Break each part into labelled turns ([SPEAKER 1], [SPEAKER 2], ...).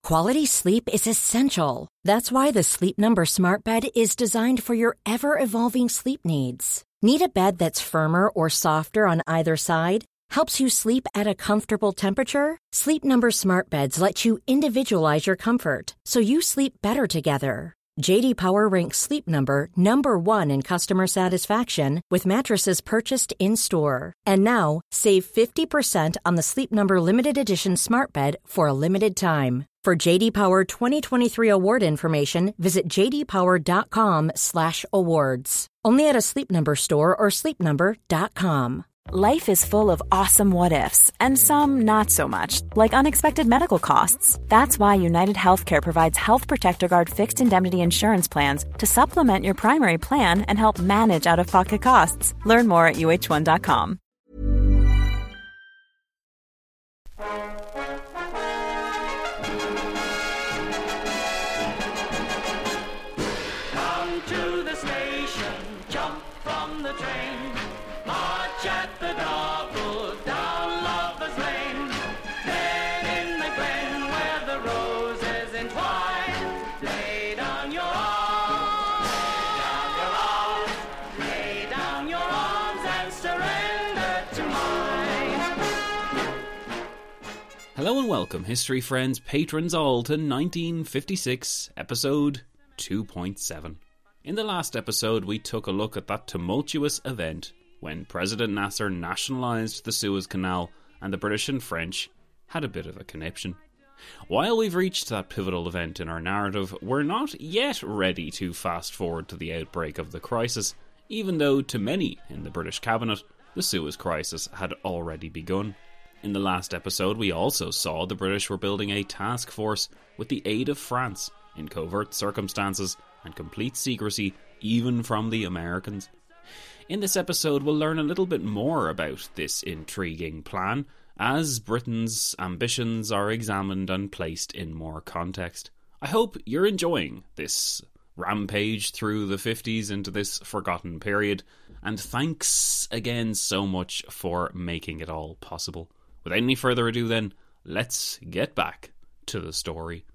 [SPEAKER 1] Quality sleep is essential. That's why the Sleep Number Smart Bed is designed for your ever-evolving sleep needs. Need a bed that's firmer or softer on either side? Helps you sleep at a comfortable temperature? Sleep Number Smart Beds let you individualize your comfort, so you sleep better together. J.D. Power ranks Sleep Number number 1 in customer satisfaction with mattresses purchased in-store. And now, save 50% on the Sleep Number Limited Edition Smart Bed for a limited time. For J.D. Power 2023 award information, visit jdpower.com/awards. Only at a Sleep Number store or sleepnumber.com.
[SPEAKER 2] Life is full of awesome what-ifs, and some not so much, like unexpected medical costs. That's why United Healthcare provides Health Protector Guard fixed indemnity insurance plans to supplement your primary plan and help manage out-of-pocket costs. Learn more at uh1.com.
[SPEAKER 3] Come to the station, jump from the train. March at the double down Lover's Lane. Then in the glen where the roses entwine, lay down your arms, lay down your arms and surrender to mine.
[SPEAKER 4] Hello and welcome, history friends, patrons all, to 1956, episode 2.7. In the last episode, we took a look at that tumultuous event when President Nasser nationalised the Suez Canal and the British and French had a bit of a conniption. While we've reached that pivotal event in our narrative, we're not yet ready to fast forward to the outbreak of the crisis, even though to many in the British cabinet, the Suez Crisis had already begun. In the last episode, we also saw the British were building a task force with the aid of France in covert circumstances and complete secrecy even from the Americans. In this episode, we'll learn a little bit more about this intriguing plan as Britain's ambitions are examined and placed in more context. I hope you're enjoying this rampage through the 50s into this forgotten period, and thanks again so much for making it all possible. Without any further ado then, let's get back to the story.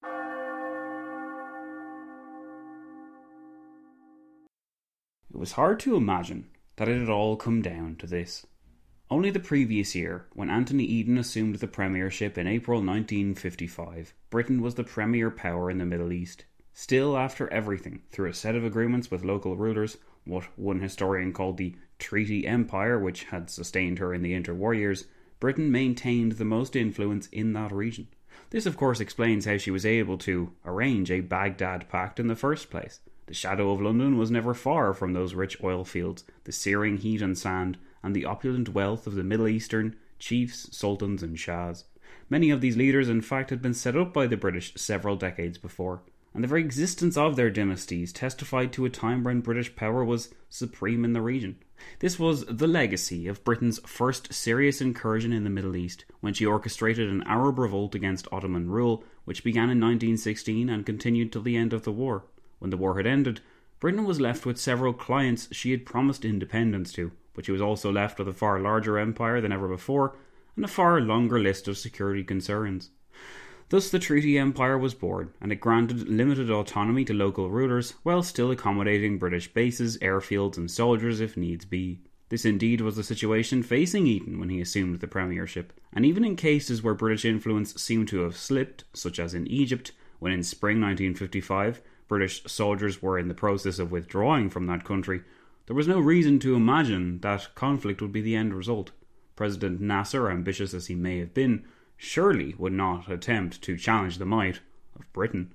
[SPEAKER 4] It was hard to imagine that it had all come down to this. Only the previous year, when Anthony Eden assumed the premiership in April 1955, Britain was the premier power in the Middle East. Still, after everything, through a set of agreements with local rulers, what one historian called the Treaty Empire, which had sustained her in the interwar years, Britain maintained the most influence in that region. This of course explains how she was able to arrange a Baghdad Pact in the first place. The shadow of London was never far from those rich oil fields, the searing heat and sand, and the opulent wealth of the Middle Eastern chiefs, sultans and shahs. Many of these leaders in fact had been set up by the British several decades before, and the very existence of their dynasties testified to a time when British power was supreme in the region. This was the legacy of Britain's first serious incursion in the Middle East, when she orchestrated an Arab revolt against Ottoman rule, which began in 1916 and continued till the end of the war. When the war had ended, Britain was left with several clients she had promised independence to, but she was also left with a far larger empire than ever before, and a far longer list of security concerns. Thus the Treaty Empire was born, and it granted limited autonomy to local rulers, while still accommodating British bases, airfields and soldiers if needs be. This indeed was the situation facing Eden when he assumed the premiership, and even in cases where British influence seemed to have slipped, such as in Egypt, when in spring 1955, British soldiers were in the process of withdrawing from that country, there was no reason to imagine that conflict would be the end result. President Nasser, ambitious as he may have been, surely would not attempt to challenge the might of Britain.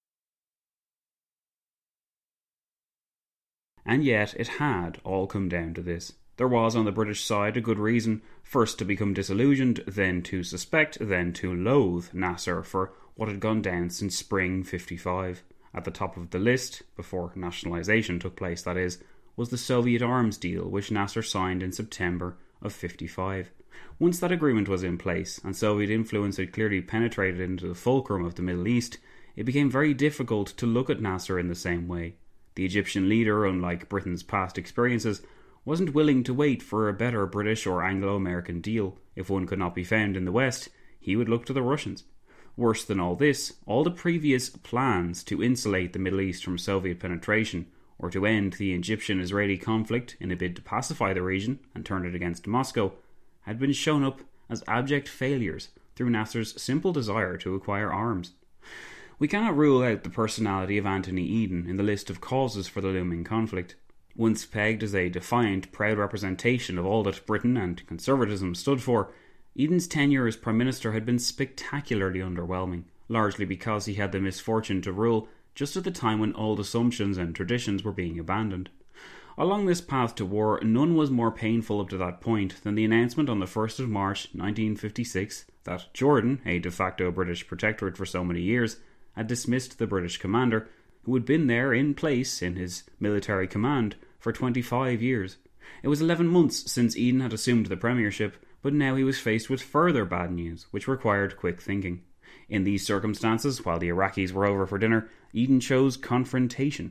[SPEAKER 4] And yet it had all come down to this. There was on the British side a good reason, first to become disillusioned, then to suspect, then to loathe Nasser for what had gone down since spring 55. At the top of the list, before nationalisation took place that is, was the Soviet arms deal which Nasser signed in September of 55. Once that agreement was in place, and Soviet influence had clearly penetrated into the fulcrum of the Middle East, it became very difficult to look at Nasser in the same way. The Egyptian leader, unlike Britain's past experiences, wasn't willing to wait for a better British or Anglo-American deal. If one could not be found in the West, he would look to the Russians. Worse than all this, all the previous plans to insulate the Middle East from Soviet penetration, or to end the Egyptian-Israeli conflict in a bid to pacify the region and turn it against Moscow, had been shown up as abject failures through Nasser's simple desire to acquire arms. We cannot rule out the personality of Anthony Eden in the list of causes for the looming conflict. Once pegged as a defiant, proud representation of all that Britain and conservatism stood for, Eden's tenure as Prime Minister had been spectacularly underwhelming, largely because he had the misfortune to rule just at the time when old assumptions and traditions were being abandoned. Along this path to war, none was more painful up to that point than the announcement on the 1st of March 1956 that Jordan, a de facto British protectorate for so many years, had dismissed the British commander, who had been there in place in his military command for 25 years. It was 11 months since Eden had assumed the premiership, but now he was faced with further bad news, which required quick thinking. In these circumstances, while the Iraqis were over for dinner, Eden chose confrontation.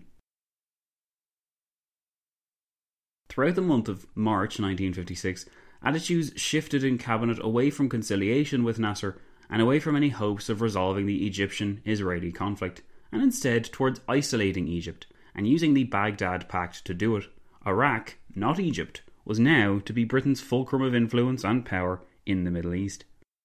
[SPEAKER 4] Throughout the month of March 1956, attitudes shifted in cabinet away from conciliation with Nasser and away from any hopes of resolving the Egyptian-Israeli conflict, and instead towards isolating Egypt and using the Baghdad Pact to do it. Iraq, not Egypt, was now to be Britain's fulcrum of influence and power in the Middle East.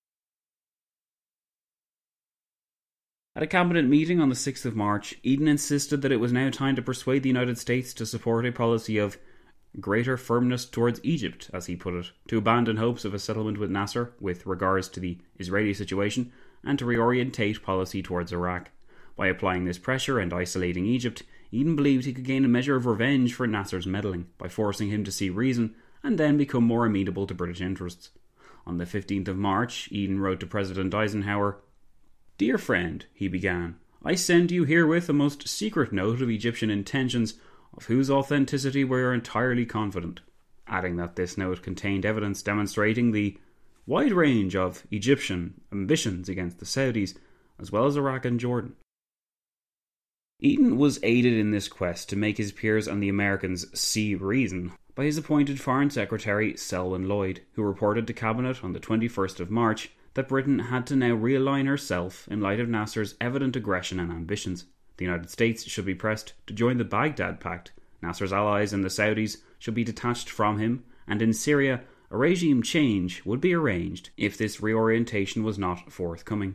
[SPEAKER 4] At a cabinet meeting on the 6th of March, Eden insisted that it was now time to persuade the United States to support a policy of greater firmness towards Egypt, as he put it, to abandon hopes of a settlement with Nasser with regards to the Israeli situation, and to reorientate policy towards Iraq. By applying this pressure and isolating Egypt, Eden believed he could gain a measure of revenge for Nasser's meddling by forcing him to see reason and then become more amenable to British interests. On the 15th of March, Eden wrote to President Eisenhower, "Dear friend," he began, "I send you herewith a most secret note of Egyptian intentions, of whose authenticity we are entirely confident," adding that this note contained evidence demonstrating the wide range of Egyptian ambitions against the Saudis, as well as Iraq and Jordan. Eden was aided in this quest to make his peers and the Americans see reason by his appointed Foreign Secretary Selwyn Lloyd, who reported to Cabinet on the 21st of March that Britain had to now realign herself in light of Nasser's evident aggression and ambitions. The United States should be pressed to join the Baghdad Pact, Nasser's allies and the Saudis should be detached from him, and in Syria, a regime change would be arranged if this reorientation was not forthcoming.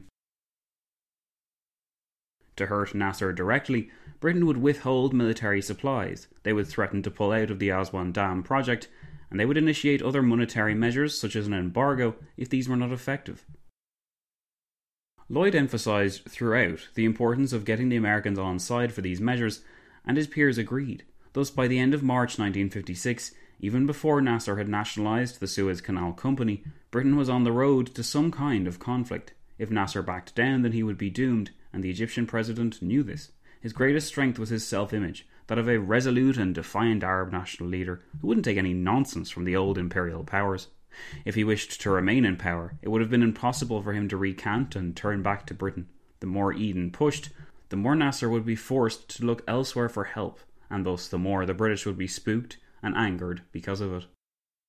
[SPEAKER 4] To hurt Nasser directly, Britain would withhold military supplies, they would threaten to pull out of the Aswan Dam project, and they would initiate other monetary measures such as an embargo if these were not effective. Lloyd emphasised throughout the importance of getting the Americans on side for these measures, and his peers agreed. Thus, by the end of March 1956, even before Nasser had nationalised the Suez Canal Company, Britain was on the road to some kind of conflict. If Nasser backed down, then he would be doomed, and the Egyptian president knew this. His greatest strength was his self-image, that of a resolute and defiant Arab national leader who wouldn't take any nonsense from the old imperial powers. If he wished to remain in power, it would have been impossible for him to recant and turn back to Britain. The more Eden pushed, the more Nasser would be forced to look elsewhere for help, and thus the more the British would be spooked and angered because of it.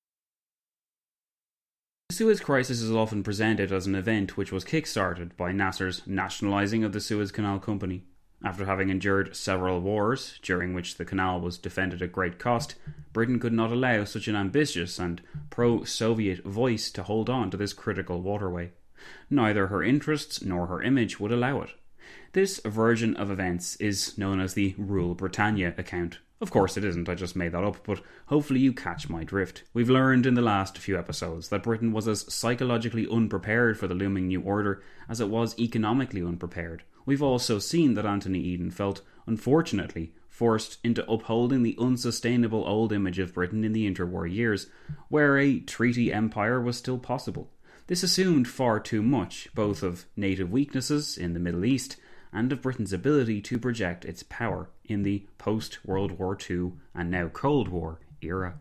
[SPEAKER 4] The Suez Crisis is often presented as an event which was kick-started by Nasser's nationalising of the Suez Canal Company. After having endured several wars, during which the canal was defended at great cost, Britain could not allow such an ambitious and pro-Soviet voice to hold on to this critical waterway. Neither her interests nor her image would allow it. This version of events is known as the Rule Britannia account. Of course it isn't, I just made that up, but hopefully you catch my drift. We've learned in the last few episodes that Britain was as psychologically unprepared for the looming new order as it was economically unprepared. We've also seen that Anthony Eden felt, unfortunately, forced into upholding the unsustainable old image of Britain in the interwar years, where a treaty empire was still possible. This assumed far too much, both of native weaknesses in the Middle East and of Britain's ability to project its power in the post-World War II and now Cold War era.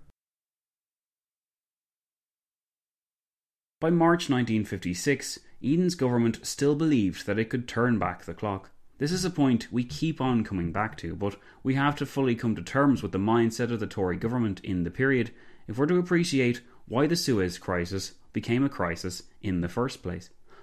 [SPEAKER 4] By March 1956, Eden's government still believed that it could turn back the clock. This is a point we keep on coming back to, but we have to fully come to terms with the mindset of the Tory government in the period if we're to appreciate why the Suez Crisis became a crisis in the first place.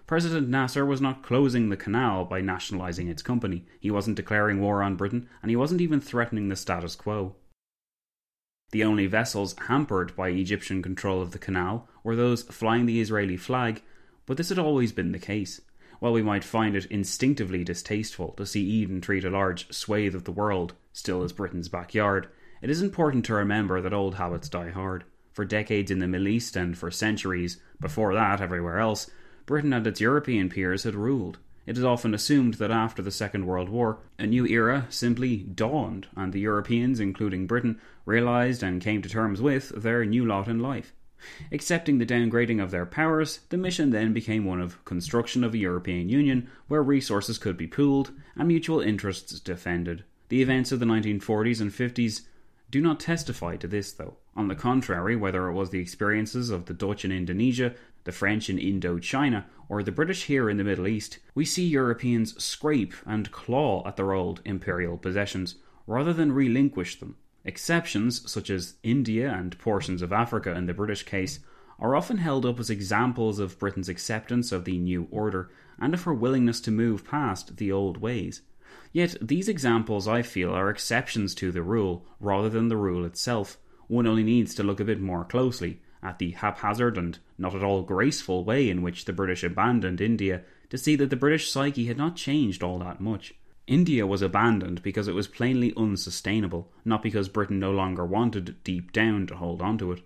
[SPEAKER 4] President Nasser was not closing the canal by nationalising its company. He wasn't declaring war on Britain, and he wasn't even threatening the status quo. The only vessels hampered by Egyptian control of the canal were those flying the Israeli flag, but this had always been the case. While we might find it instinctively distasteful to see Eden treat a large swathe of the world still as Britain's backyard, it is important to remember that old habits die hard. For decades in the Middle East, and for centuries before that everywhere else, Britain and its European peers had ruled. It is often assumed that after the Second World War, a new era simply dawned, and the Europeans, including Britain, realised and came to terms with their new lot in life. Accepting the downgrading of their powers, the mission then became one of construction of a European Union where resources could be pooled and mutual interests defended. The events of the 1940s and 50s do not testify to this, though. On the contrary, whether it was the experiences of the Dutch in Indonesia, the French in Indochina, or the British here in the Middle East, we see Europeans scrape and claw at their old imperial possessions, rather than relinquish them. Exceptions, such as India and portions of Africa in the British case, are often held up as examples of Britain's acceptance of the new order, and of her willingness to move past the old ways. Yet these examples, I feel, are exceptions to the rule, rather than the rule itself. One only needs to look a bit more closely at the haphazard and not at all graceful way in which the British abandoned India to see that the British psyche had not changed all that much. India was abandoned because it was plainly unsustainable, not because Britain no longer wanted deep down to hold on to it.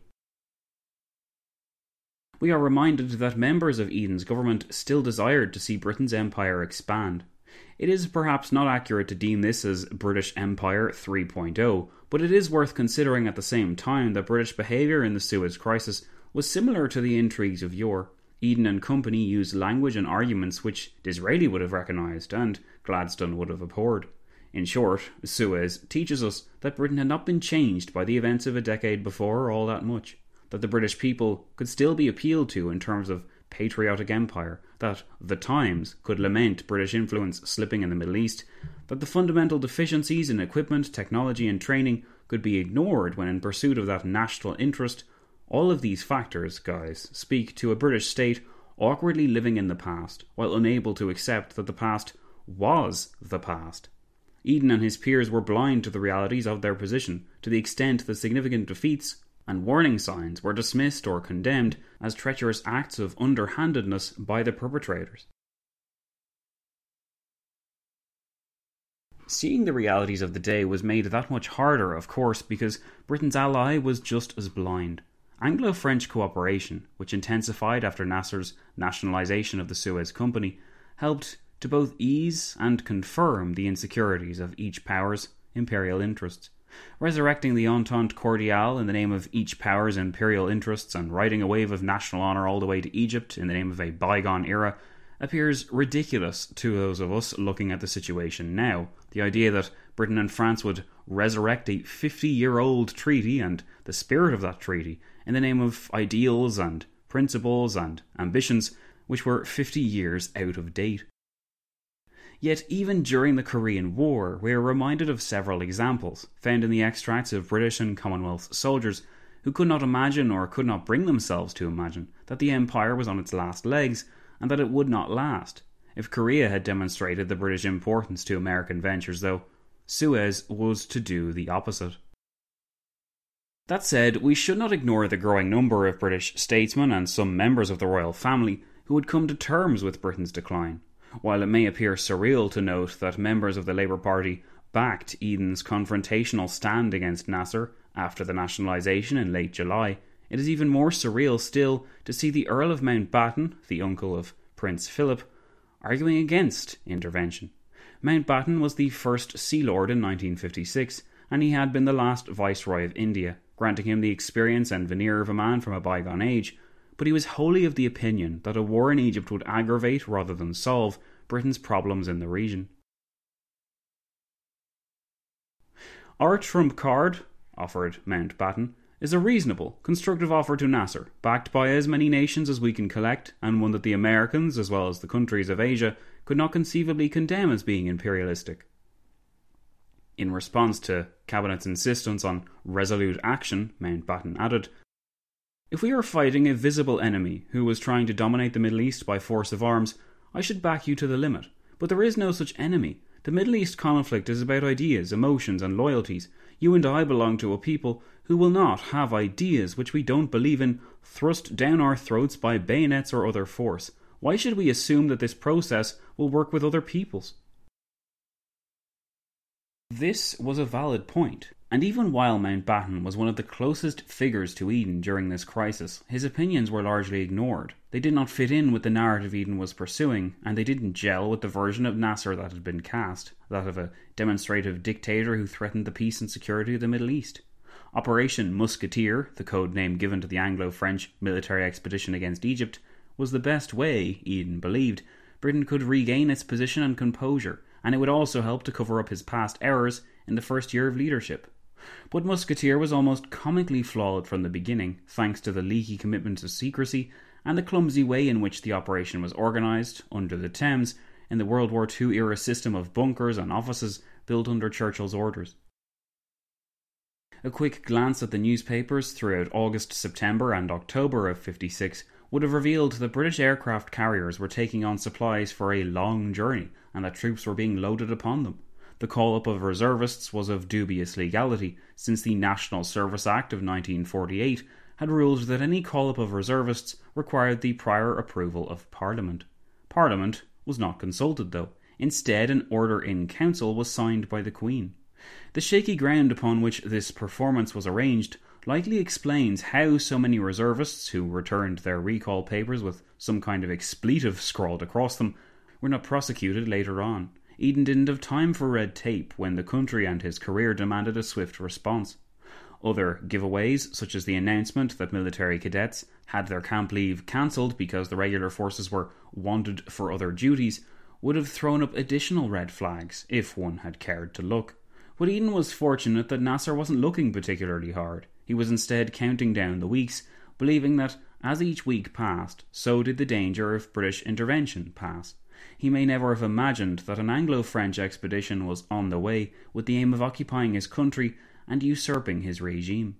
[SPEAKER 4] We are reminded that members of Eden's government still desired to see Britain's empire expand. It is perhaps not accurate to deem this as British Empire 3.0, but it is worth considering at the same time that British behaviour in the Suez Crisis was similar to the intrigues of yore. Eden and company used language and arguments which Disraeli would have recognised and Gladstone would have abhorred. In short, Suez teaches us that Britain had not been changed by the events of a decade before all that much, that the British people could still be appealed to in terms of patriotic empire, that the Times could lament British influence slipping in the Middle East, that the fundamental deficiencies in equipment, technology and training could be ignored when in pursuit of that national interest. All of these factors, guys, speak to a British state awkwardly living in the past, while unable to accept that the past was the past. Eden and his peers were blind to the realities of their position, to the extent that significant defeats and warning signs were dismissed or condemned as treacherous acts of underhandedness by the perpetrators. Seeing the realities of the day was made that much harder, of course, because Britain's ally was just as blind. Anglo-French cooperation, which intensified after Nasser's nationalisation of the Suez Company, helped to both ease and confirm the insecurities of each power's imperial interests. Resurrecting the Entente Cordiale in the name of each power's imperial interests and riding a wave of national honour all the way to Egypt in the name of a bygone era appears ridiculous to those of us looking at the situation now. The idea that Britain and France would resurrect a 50-year-old treaty and the spirit of that treaty in the name of ideals and principles and ambitions which were 50 years out of date. Yet even during the Korean War, we are reminded of several examples, found in the extracts of British and Commonwealth soldiers, who could not imagine or could not bring themselves to imagine that the empire was on its last legs and that it would not last. If Korea had demonstrated the British importance to American ventures, though, Suez was to do the opposite. That said, we should not ignore the growing number of British statesmen and some members of the royal family who had come to terms with Britain's decline. While it may appear surreal to note that members of the Labour Party backed Eden's confrontational stand against Nasser after the nationalisation in late July, it is even more surreal still to see the Earl of Mountbatten, the uncle of Prince Philip, arguing against intervention. Mountbatten was the first Sea Lord in 1956, and he had been the last Viceroy of India, granting him the experience and veneer of a man from a bygone age, but he was wholly of the opinion that a war in Egypt would aggravate rather than solve Britain's problems in the region. Our trump card, offered Mountbatten, is a reasonable, constructive offer to Nasser, backed by as many nations as we can collect, and one that the Americans, as well as the countries of Asia, could not conceivably condemn as being imperialistic. In response to Cabinet's insistence on resolute action, Mountbatten added, If we are fighting a visible enemy who was trying to dominate the Middle East by force of arms, I should back you to the limit. But there is no such enemy. The Middle East conflict is about ideas, emotions and loyalties. You and I belong to a people who will not have ideas which we don't believe in thrust down our throats by bayonets or other force. Why should we assume that this process will work with other peoples? This was a valid point, and even while Mountbatten was one of the closest figures to Eden during this crisis, his opinions were largely ignored. They did not fit in with the narrative Eden was pursuing, and they didn't gel with the version of Nasser that had been cast, that of a demonstrative dictator who threatened the peace and security of the Middle East. Operation Musketeer, the code name given to the Anglo-French military expedition against Egypt, was the best way, Eden believed, Britain could regain its position and composure, and it would also help to cover up his past errors in the first year of leadership. But Musketeer was almost comically flawed from the beginning, thanks to the leaky commitment to secrecy and the clumsy way in which the operation was organised, under the Thames, in the World War II era system of bunkers and offices built under Churchill's orders. A quick glance at the newspapers throughout August, September and October of '56 would have revealed that British aircraft carriers were taking on supplies for a long journey and that troops were being loaded upon them. The call-up of reservists was of dubious legality, since the National Service Act of 1948 had ruled that any call-up of reservists required the prior approval of Parliament. Parliament was not consulted, though. Instead, an order in council was signed by the Queen. The shaky ground upon which this performance was arranged likely explains how so many reservists who returned their recall papers with some kind of expletive scrawled across them were not prosecuted later on. Eden didn't have time for red tape when the country and his career demanded a swift response. Other giveaways, such as the announcement that military cadets had their camp leave cancelled because the regular forces were wanted for other duties, would have thrown up additional red flags if one had cared to look. But Eden was fortunate that Nasser wasn't looking particularly hard. He was instead counting down the weeks, believing that as each week passed, so did the danger of British intervention pass. He may never have imagined that an Anglo-French expedition was on the way with the aim of occupying his country and usurping his regime.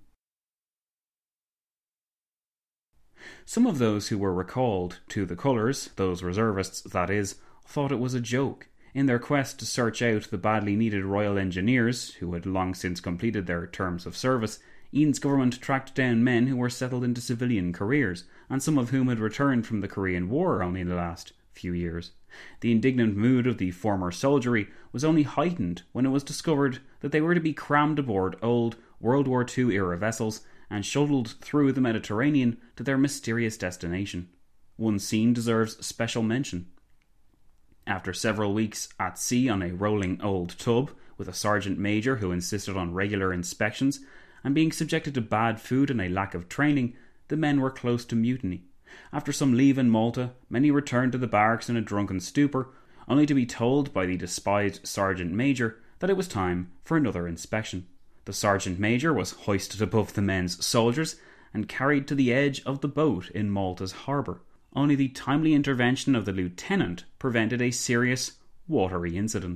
[SPEAKER 4] Some of those who were recalled to the colours, those reservists that is, thought it was a joke. In their quest to search out the badly needed Royal Engineers, who had long since completed their terms of service, Eden's government tracked down men who were settled into civilian careers, and some of whom had returned from the Korean War only in the last few years. The indignant mood of the former soldiery was only heightened when it was discovered that they were to be crammed aboard old World War II era vessels and shuttled through the Mediterranean to their mysterious destination. One scene deserves special mention. After several weeks at sea on a rolling old tub, with a sergeant major who insisted on regular inspections, and being subjected to bad food and a lack of training, the men were close to mutiny. After some leave in Malta, many returned to the barracks in a drunken stupor, only to be told by the despised sergeant major that it was time for another inspection. The sergeant major was hoisted above the men's soldiers and carried to the edge of the boat in Malta's harbour. Only the timely intervention of the lieutenant prevented a serious, watery incident.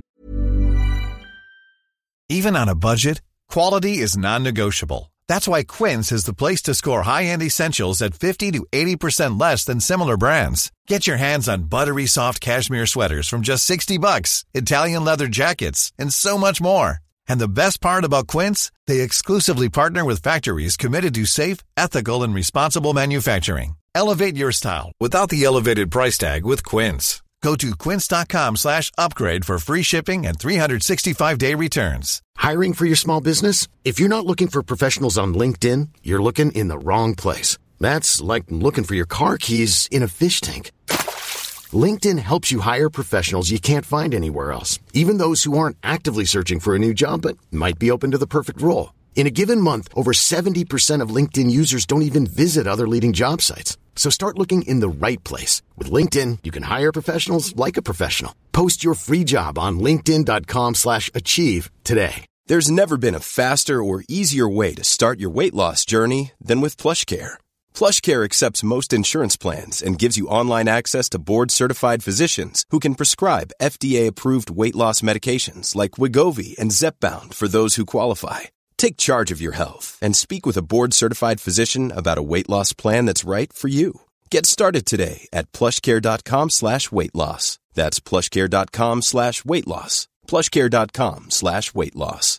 [SPEAKER 5] Even on a budget, quality is non-negotiable. That's why Quince is the place to score high-end essentials at 50 to 80% less than similar brands. Get your hands on buttery soft cashmere sweaters from just $60, Italian leather jackets, and so much more. And the best part about Quince, they exclusively partner with factories committed to safe, ethical, and responsible manufacturing. Elevate your style without the elevated price tag with Quince. Go to quince.com/upgrade for free shipping and 365-day returns.
[SPEAKER 6] Hiring for your small business? If you're not looking for professionals on LinkedIn, you're looking in the wrong place. That's like looking for your car keys in a fish tank. LinkedIn helps you hire professionals you can't find anywhere else, even those who aren't actively searching for a new job but might be open to the perfect role. In a given month, over 70% of LinkedIn users don't even visit other leading job sites. So start looking in the right place. With LinkedIn, you can hire professionals like a professional. Post your free job on linkedin.com/achieve today.
[SPEAKER 7] There's never been a faster or easier way to start your weight loss journey than with PlushCare. PlushCare accepts most insurance plans and gives you online access to board-certified physicians who can prescribe FDA-approved weight loss medications like Wegovy and Zepbound for those who qualify. Take charge of your health and speak with a board-certified physician about a weight loss plan that's right for you. Get started today at plushcare.com/weight-loss. That's plushcare.com/weight-loss. plushcare.com/weight-loss.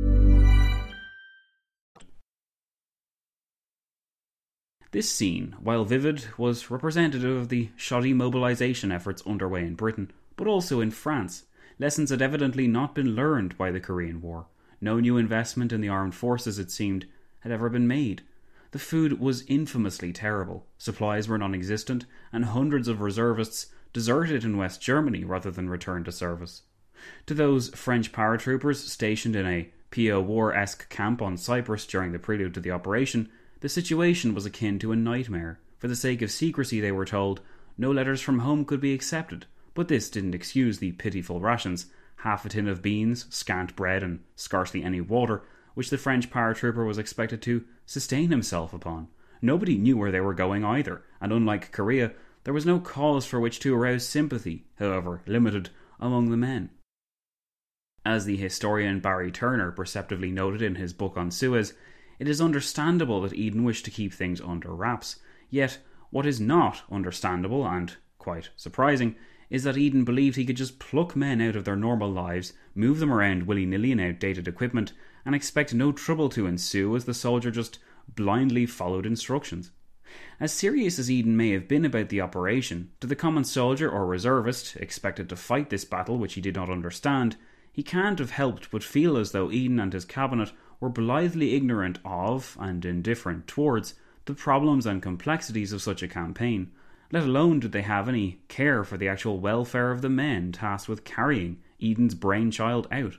[SPEAKER 4] This scene, while vivid, was representative of the shoddy mobilisation efforts underway in Britain, but also in France. Lessons had evidently not been learned by the Korean War. No new investment in the armed forces, it seemed, had ever been made. The food was infamously terrible, supplies were non-existent, and hundreds of reservists deserted in West Germany rather than return to service. To those French paratroopers stationed in a PO War-esque camp on Cyprus during the prelude to the operation, the situation was akin to a nightmare. For the sake of secrecy, they were told, no letters from home could be accepted, but this didn't excuse the pitiful rations, half a tin of beans, scant bread, and scarcely any water, which the French paratrooper was expected to sustain himself upon. Nobody knew where they were going either, and unlike Korea, there was no cause for which to arouse sympathy, however limited, among the men. As the historian Barry Turner perceptively noted in his book on Suez, it is understandable that Eden wished to keep things under wraps. Yet, what is not understandable, and quite surprising, is that Eden believed he could just pluck men out of their normal lives, move them around willy-nilly in outdated equipment, and expect no trouble to ensue as the soldier just blindly followed instructions. As serious as Eden may have been about the operation, to the common soldier or reservist expected to fight this battle which he did not understand, he can't have helped but feel as though Eden and his cabinet were blithely ignorant of, and indifferent towards, the problems and complexities of such a campaign. Let alone did they have any care for the actual welfare of the men tasked with carrying Eden's brainchild out.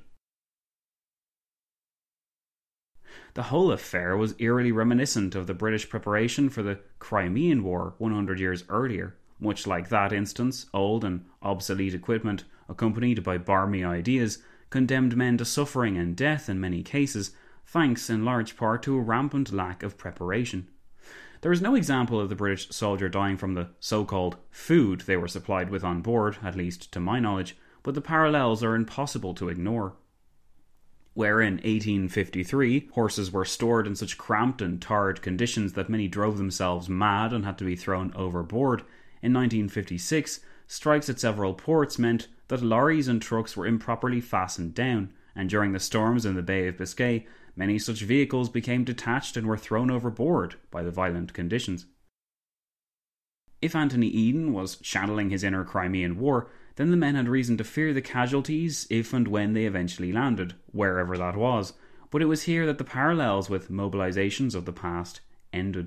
[SPEAKER 4] The whole affair was eerily reminiscent of the British preparation for the Crimean War 100 years earlier. Much like that instance, old and obsolete equipment, accompanied by barmy ideas, condemned men to suffering and death in many cases, thanks in large part to a rampant lack of preparation. There is no example of the British soldier dying from the so-called food they were supplied with on board, at least to my knowledge, but the parallels are impossible to ignore. Where in 1853 horses were stored in such cramped and tarred conditions that many drove themselves mad and had to be thrown overboard, in 1956 strikes at several ports meant that lorries and trucks were improperly fastened down, and during the storms in the Bay of Biscay, many such vehicles became detached and were thrown overboard by the violent conditions. If Anthony Eden was channeling his inner Crimean War, then the men had reason to fear the casualties if and when they eventually landed, wherever that was, but it was here that the parallels with mobilisations of the past ended.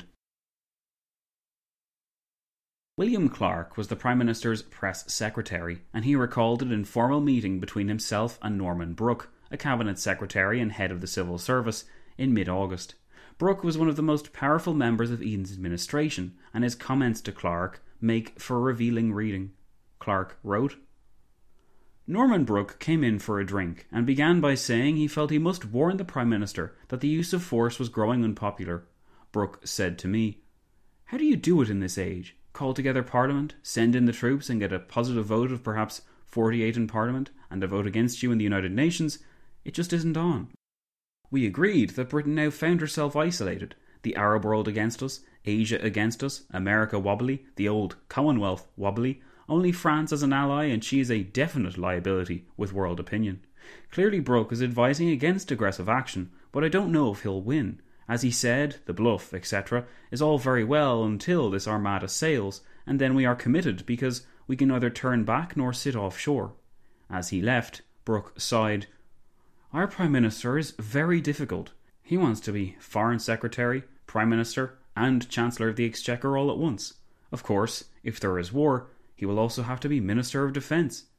[SPEAKER 4] William Clark was the Prime Minister's press secretary, and he recalled an informal meeting between himself and Norman Brooke, a cabinet secretary and head of the civil service, in mid-August. Brooke was one of the most powerful members of Eden's administration, and his comments to Clark make for revealing reading. Clark wrote, Norman Brooke came in for a drink and began by saying he felt he must warn the Prime Minister that the use of force was growing unpopular. Brooke said to me, "How do you do it in this age? Call together Parliament, send in the troops and get a positive vote of perhaps 48 in Parliament and a vote against you in the United Nations? It just isn't on." We agreed that Britain now found herself isolated, the Arab world against us, Asia against us, America wobbly, the old Commonwealth wobbly, only France as an ally, and she is a definite liability with world opinion. Clearly Brooke is advising against aggressive action, but I don't know if he'll win. As he said, the bluff, etc., is all very well until this armada sails, and then we are committed because we can neither turn back nor sit offshore. As he left, Brooke sighed, "Our Prime Minister is very difficult. He wants to be Foreign Secretary, Prime Minister, and Chancellor of the Exchequer all at once. Of course, if there is war, he will also have to be Minister of Defence."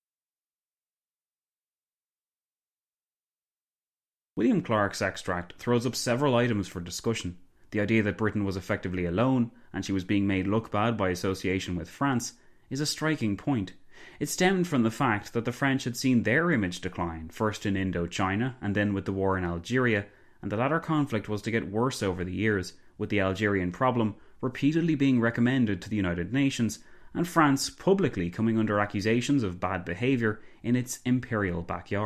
[SPEAKER 4] William Clark's extract throws up several items for discussion. The idea that Britain was effectively alone, and she was being made look bad by association with France, is a striking point. It stemmed from the fact that the French had seen their image decline, first in Indochina and then with the war in Algeria, and the latter conflict was to get worse over the years, with the Algerian problem repeatedly being recommended to the United Nations, and France publicly coming under accusations of bad behaviour in its imperial backyard.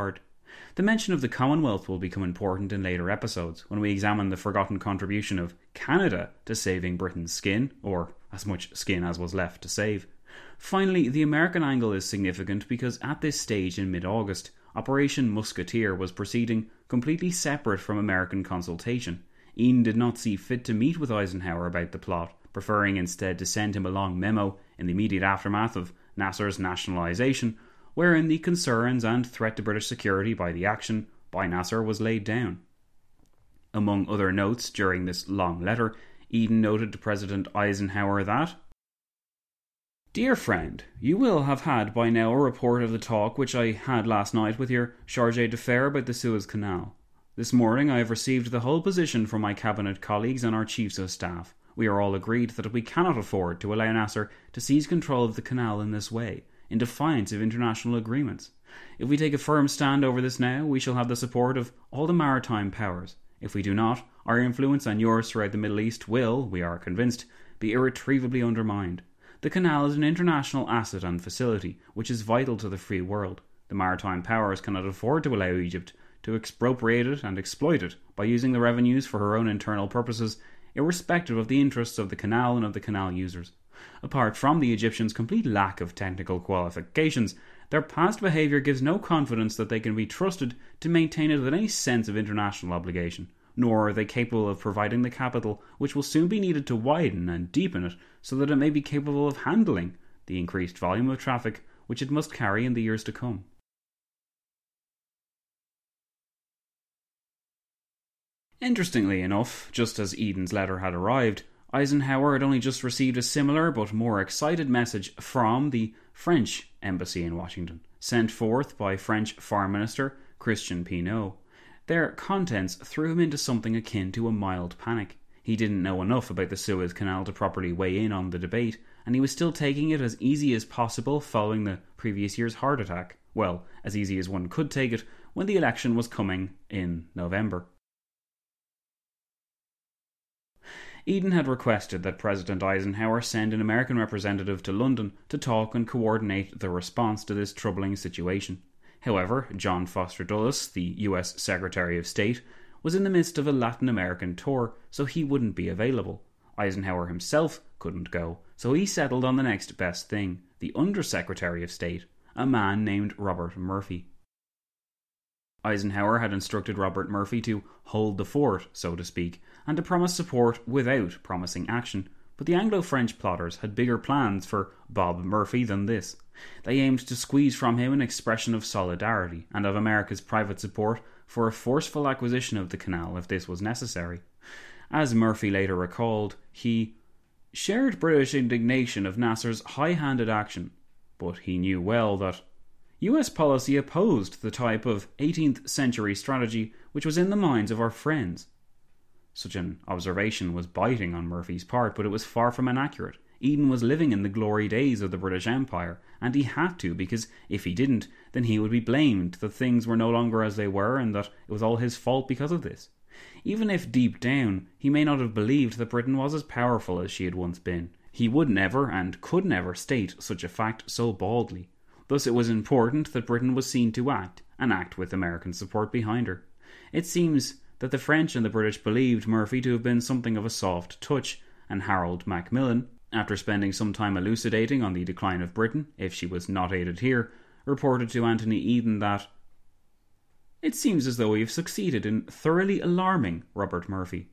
[SPEAKER 4] The mention of the Commonwealth will become important in later episodes when we examine the forgotten contribution of Canada to saving Britain's skin, or as much skin as was left to save. Finally, the American angle is significant because at this stage in mid-August, Operation Musketeer was proceeding completely separate from American consultation. Eden did not see fit to meet with Eisenhower about the plot, preferring instead to send him a long memo in the immediate aftermath of Nasser's nationalisation, wherein the concerns and threat to British security by the action by Nasser was laid down. Among other notes during this long letter, Eden noted to President Eisenhower that, "Dear friend, you will have had by now a report of the talk which I had last night with your chargé d'affaires about the Suez Canal. This morning I have received the whole position from my cabinet colleagues and our chiefs of staff. We are all agreed that we cannot afford to allow Nasser to seize control of the canal in this way, in defiance of international agreements. If we take a firm stand over this now, we shall have the support of all the maritime powers. If we do not, our influence and yours throughout the Middle East will, we are convinced, be irretrievably undermined. The canal is an international asset and facility which is vital to the free world. The maritime powers cannot afford to allow Egypt to expropriate it and exploit it by using the revenues for her own internal purposes, irrespective of the interests of the canal and of the canal users. Apart from the Egyptians' complete lack of technical qualifications, their past behaviour gives no confidence that they can be trusted to maintain it with any sense of international obligation, nor are they capable of providing the capital which will soon be needed to widen and deepen it so that it may be capable of handling the increased volume of traffic which it must carry in the years to come." Interestingly enough, just as Eden's letter had arrived, Eisenhower had only just received a similar but more excited message from the French embassy in Washington, sent forth by French Foreign Minister Christian Pineau. Their contents threw him into something akin to a mild panic. He didn't know enough about the Suez Canal to properly weigh in on the debate, and he was still taking it as easy as possible following the previous year's heart attack. Well, as easy as one could take it when the election was coming in November. Eden had requested that President Eisenhower send an American representative to London to talk and coordinate the response to this troubling situation. However, John Foster Dulles, the US Secretary of State, was in the midst of a Latin American tour, so he wouldn't be available. Eisenhower himself couldn't go, so he settled on the next best thing, the Under-Secretary of State, a man named Robert Murphy. Eisenhower had instructed Robert Murphy to hold the fort, so to speak, and to promise support without promising action, but the Anglo-French plotters had bigger plans for Bob Murphy than this. They aimed to squeeze from him an expression of solidarity and of America's private support for a forceful acquisition of the canal if this was necessary. As Murphy later recalled, he shared British indignation of Nasser's high-handed action, but he knew well that US policy opposed the type of 18th century strategy which was in the minds of our friends. Such an observation was biting on Murphy's part, but it was far from inaccurate. Eden was living in the glory days of the British Empire, and he had to, because if he didn't, then he would be blamed that things were no longer as they were and that it was all his fault because of this. Even if deep down he may not have believed that Britain was as powerful as she had once been, he would never and could never state such a fact so baldly. Thus it was important that Britain was seen to act, and act with American support behind her. It seems that the French and the British believed Murphy to have been something of a soft touch, and Harold Macmillan, after spending some time elucidating on the decline of Britain, if she was not aided here, reported to Anthony Eden that "It seems as though we have succeeded in thoroughly alarming Robert Murphy."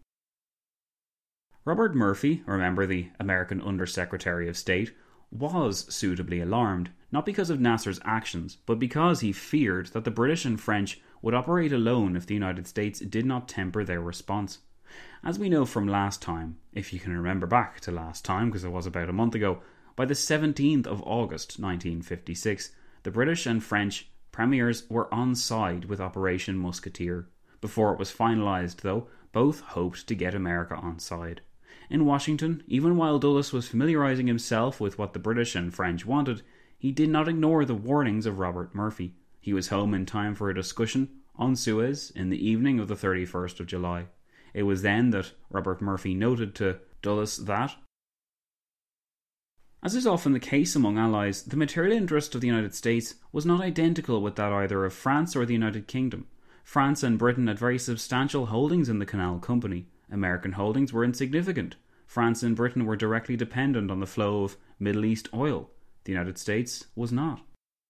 [SPEAKER 4] Robert Murphy, remember the American Under-Secretary of State, was suitably alarmed, not because of Nasser's actions, but because he feared that the British and French would operate alone if the United States did not temper their response. As we know from last time, if you can remember back to last time, because it was about a month ago, by the 17th of August 1956, the British and French premiers were on side with Operation Musketeer. Before it was finalised, though, both hoped to get America on side. In Washington, even while Dulles was familiarising himself with what the British and French wanted, he did not ignore the warnings of Robert Murphy. He was home in time for a discussion on Suez in the evening of the 31st of July. It was then that Robert Murphy noted to Dulles that As is often the case among allies, the material interest of the United States was not identical with that either of France or the United Kingdom. France and Britain had very substantial holdings in the Canal Company. American holdings were insignificant. France and Britain were directly dependent on the flow of Middle East oil. The United States was not.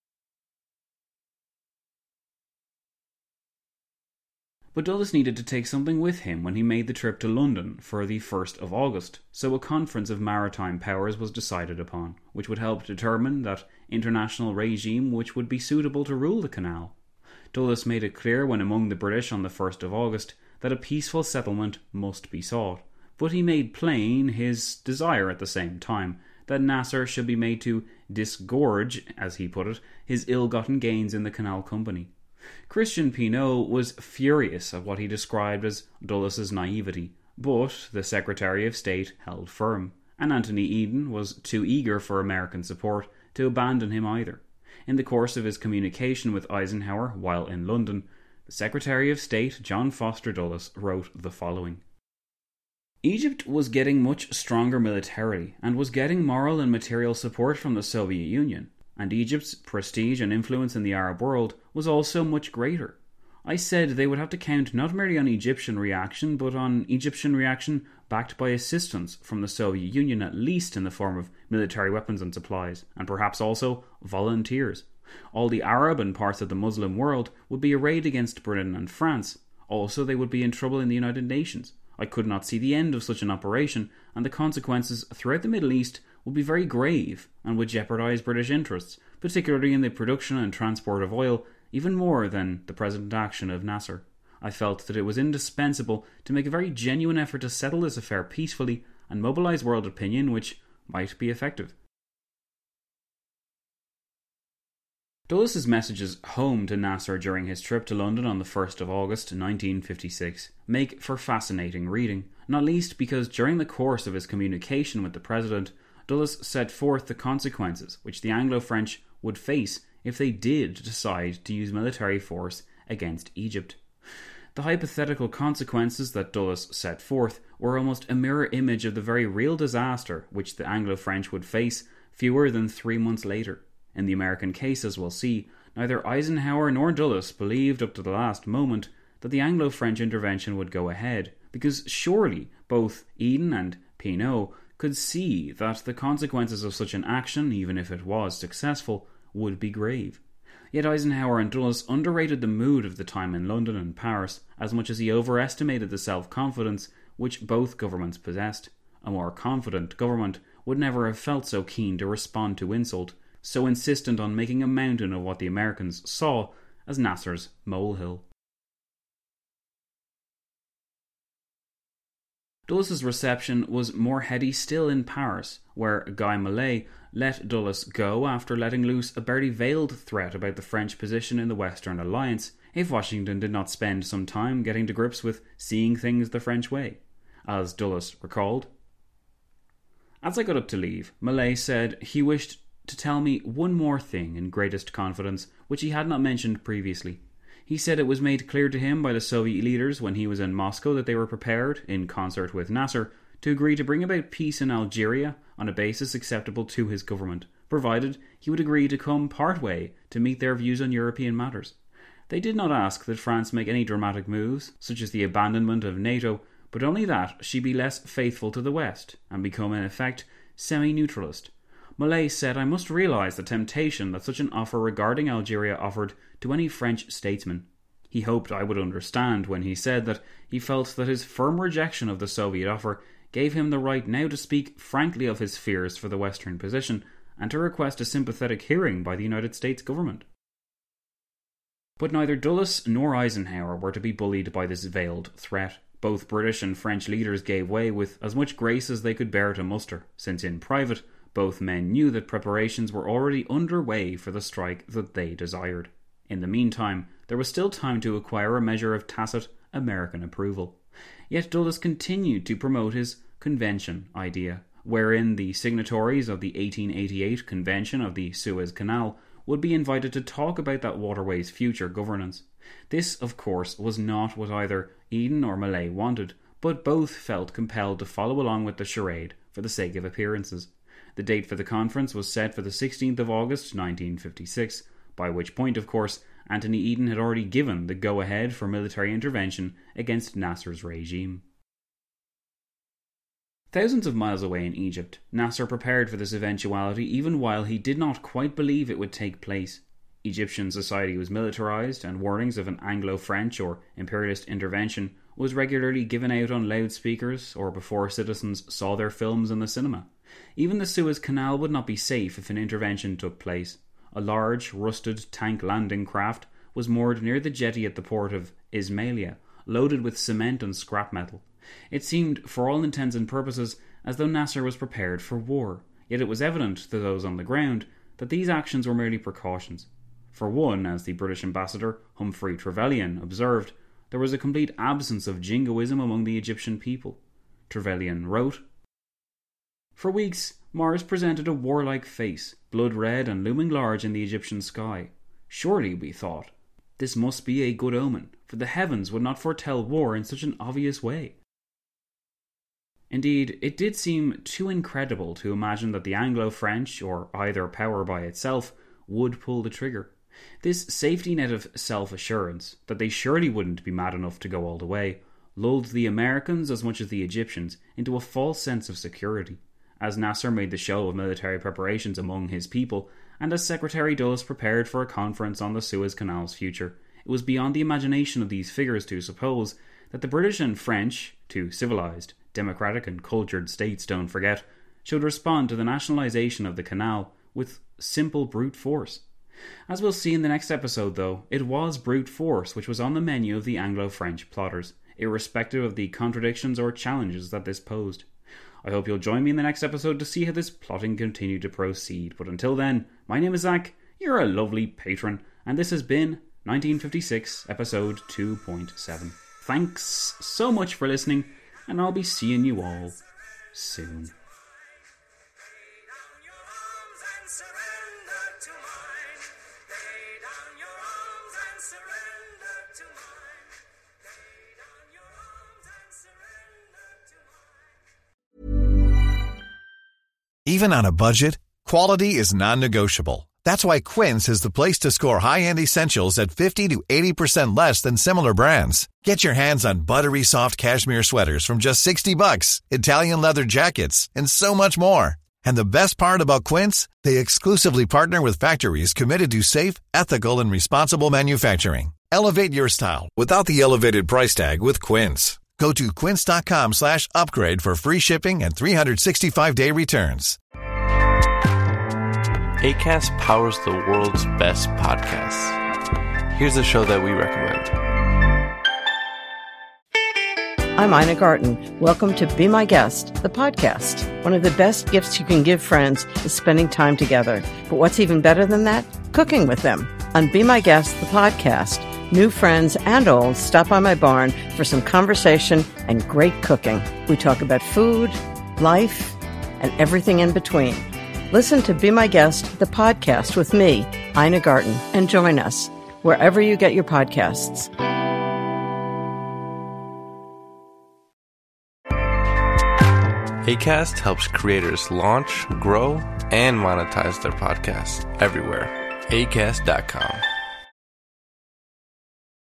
[SPEAKER 4] But Dulles needed to take something with him when he made the trip to London for the 1st of August, so a conference of maritime powers was decided upon, which would help determine that international regime which would be suitable to rule the canal. Dulles made it clear when among the British on the 1st of August that a peaceful settlement must be sought, but he made plain his desire at the same time that Nasser should be made to disgorge, as he put it, his ill-gotten gains in the Canal Company. Christian Pineau was furious at what he described as Dulles's naivety, but the Secretary of State held firm, and Anthony Eden was too eager for American support to abandon him either. In the course of his communication with Eisenhower while in London, the Secretary of State, John Foster Dulles, wrote the following. Egypt was getting much stronger militarily, and was getting moral and material support from the Soviet Union, and Egypt's prestige and influence in the Arab world was also much greater. I said they would have to count not merely on Egyptian reaction, but on Egyptian reaction backed by assistance from the Soviet Union, at least in the form of military weapons and supplies, and perhaps also volunteers. All the Arab and parts of the Muslim world would be arrayed against Britain and France. Also, they would be in trouble in the United Nations. I could not see the end of such an operation, and the consequences throughout the Middle East would be very grave and would jeopardise British interests, particularly in the production and transport of oil, even more than the present action of Nasser. I felt that it was indispensable to make a very genuine effort to settle this affair peacefully and mobilise world opinion which might be effective. Dulles's messages home to Nasser during his trip to London on the 1st of August 1956 make for fascinating reading, not least because during the course of his communication with the President, Dulles set forth the consequences which the Anglo-French would face if they did decide to use military force against Egypt. The hypothetical consequences that Dulles set forth were almost a mirror image of the very real disaster which the Anglo-French would face fewer than 3 months later. In the American case, as we'll see, neither Eisenhower nor Dulles believed up to the last moment that the Anglo-French intervention would go ahead, because surely both Eden and Pineau could see that the consequences of such an action, even if it was successful, would be grave. Yet Eisenhower and Dulles underrated the mood of the time in London and Paris as much as he overestimated the self-confidence which both governments possessed. A more confident government would never have felt so keen to respond to insult, so insistent on making a mountain of what the Americans saw as Nasser's molehill. Dulles's reception was more heady still in Paris, where Guy Mollet let Dulles go after letting loose a barely veiled threat about the French position in the Western Alliance if Washington did not spend some time getting to grips with seeing things the French way. As Dulles recalled, "As I got up to leave, Mollet said he wished to tell me one more thing in greatest confidence, which he had not mentioned previously. He said it was made clear to him by the Soviet leaders when he was in Moscow that they were prepared, in concert with Nasser, to agree to bring about peace in Algeria on a basis acceptable to his government, provided he would agree to come part way to meet their views on European matters. They did not ask that France make any dramatic moves, such as the abandonment of NATO, but only that she be less faithful to the West, and become in effect semi-neutralist. Mollet said I must realise the temptation that such an offer regarding Algeria offered to any French statesman. He hoped I would understand when he said that he felt that his firm rejection of the Soviet offer gave him the right now to speak frankly of his fears for the Western position and to request a sympathetic hearing by the United States government." But neither Dulles nor Eisenhower were to be bullied by this veiled threat. Both British and French leaders gave way with as much grace as they could bear to muster, since in private both men knew that preparations were already underway for the strike that they desired. In the meantime, there was still time to acquire a measure of tacit American approval. Yet Dulles continued to promote his convention idea, wherein the signatories of the 1888 Convention of the Suez Canal would be invited to talk about that waterway's future governance. This, of course, was not what either Eden or Mollet wanted, but both felt compelled to follow along with the charade for the sake of appearances. The date for the conference was set for the 16th of August 1956, by which point, of course, Anthony Eden had already given the go-ahead for military intervention against Nasser's regime. Thousands of miles away in Egypt, Nasser prepared for this eventuality even while he did not quite believe it would take place. Egyptian society was militarized, and warnings of an Anglo-French or imperialist intervention was regularly given out on loudspeakers or before citizens saw their films in the cinema. Even the Suez Canal would not be safe if an intervention took place. A large, rusted tank landing craft was moored near the jetty at the port of Ismailia, loaded with cement and scrap metal. It seemed, for all intents and purposes, as though Nasser was prepared for war, yet it was evident to those on the ground that these actions were merely precautions. For one, as the British ambassador, Humphrey Trevelyan, observed, there was a complete absence of jingoism among the Egyptian people. Trevelyan wrote, "For weeks, Mars presented a warlike face, blood-red and looming large in the Egyptian sky. Surely, we thought, this must be a good omen, for the heavens would not foretell war in such an obvious way." Indeed, it did seem too incredible to imagine that the Anglo-French, or either power by itself, would pull the trigger. This safety net of self-assurance, that they surely wouldn't be mad enough to go all the way, lulled the Americans as much as the Egyptians into a false sense of security. As Nasser made the show of military preparations among his people, and as Secretary Dulles prepared for a conference on the Suez Canal's future, it was beyond the imagination of these figures to suppose that the British and French, two civilized, democratic and cultured states, don't forget, should respond to the nationalisation of the canal with simple brute force. As we'll see in the next episode, though, it was brute force which was on the menu of the Anglo-French plotters, irrespective of the contradictions or challenges that this posed. I hope you'll join me in the next episode to see how this plotting continued to proceed, but until then, my name is Zach, you're a lovely patron, and this has been 1956, episode 2.7. Thanks so much for listening, and I'll be seeing you all soon.
[SPEAKER 5] Even on a budget, quality is non-negotiable. That's why Quince is the place to score high-end essentials at 50 to 80% less than similar brands. Get your hands on buttery soft cashmere sweaters from just $60, Italian leather jackets, and so much more. And the best part about Quince, they exclusively partner with factories committed to safe, ethical, and responsible manufacturing. Elevate your style without the elevated price tag with Quince. Go to quince.com/upgrade for free shipping and 365-day returns.
[SPEAKER 8] Acast powers the world's best podcasts. Here's a show that we recommend.
[SPEAKER 9] I'm Ina Garten. Welcome to Be My Guest, the podcast. One of the best gifts you can give friends is spending time together. But what's even better than that? Cooking with them. On Be My Guest, the podcast, new friends and old stop by my barn for some conversation and great cooking. We talk about food, life, and everything in between. Listen to Be My Guest, the podcast with me, Ina Garten, and join us wherever you get your podcasts.
[SPEAKER 8] Acast helps creators launch, grow, and monetize their podcasts everywhere. Acast.com.